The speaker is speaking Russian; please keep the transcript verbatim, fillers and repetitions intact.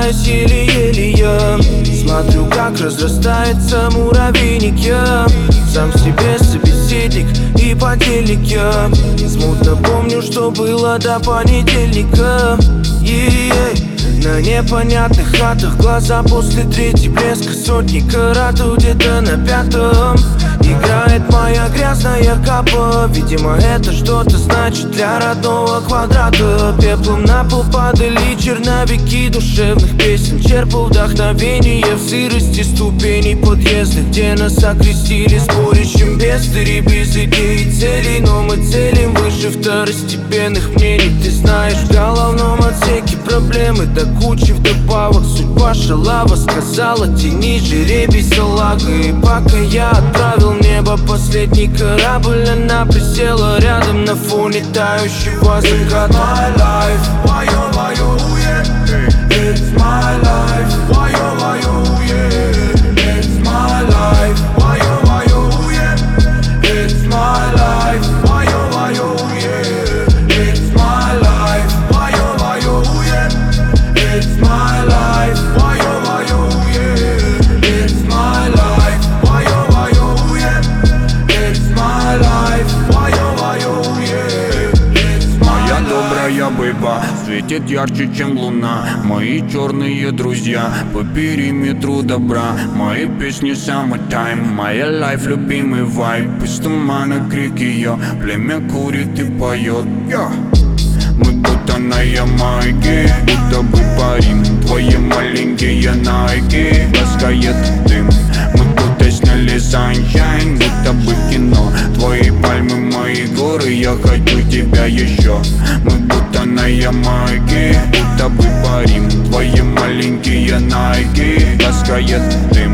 спускаюсь еле-еле я. Смотрю, как разрастается муравейник я. Сам себе собеседник и подельник я. Смутно помню, что было до понедельника. Е-е-е. На непонятных хатах глаза после третьей блеска сотни каратов где-то на пятом. Играет моя грязная капа. Видимо, это что-то значит для родного квадрата. Пеплом на пол падали черновики душевных песен. Черпал вдохновение в сырости ступеней подъезда, где нас окрестили сборищем бестырей. Без идей и целей, но мы целим выше второстепенных мнений. Ты знаешь, в головном отсеке проблемы до кучи вдобавок. Судьба шалава сказала: тяни жеребий салага. И пока я отправил в небо последний корабль, она присела рядом на фоне тающего заката. It's my life, why-yo, why-yo, yeah. It's my life, why-yo, why-yo, yeah. It's my life, why-yo, why-yo, yeah. It's my life, why-yo, why-yo, yeah. It's my life, why-yo, why-yo, yeah. It's my life, why-yo, why-yo, yeah. It's my life, why-yo, why-yo, yeah. It's my life, why-yo, why-yo, yeah. It's my Моя добрая бэйба светит ярче, чем луна. Мои черные друзья по периметру добра. Мои песни summertime, моя лайф, любимый вайб. Из тумана крики ее, племя курит и поет. Я. Мы будто на Ямайке, будто бы парим. Твои маленькие найки, ласкает дым. Мы будто сняли sunshine, будто бы кино. Твои пальмы, мои горы, я хочу тебя еще. Мы будто на Ямайке, будто бы парим. Твои маленькие найки, ласкает дым.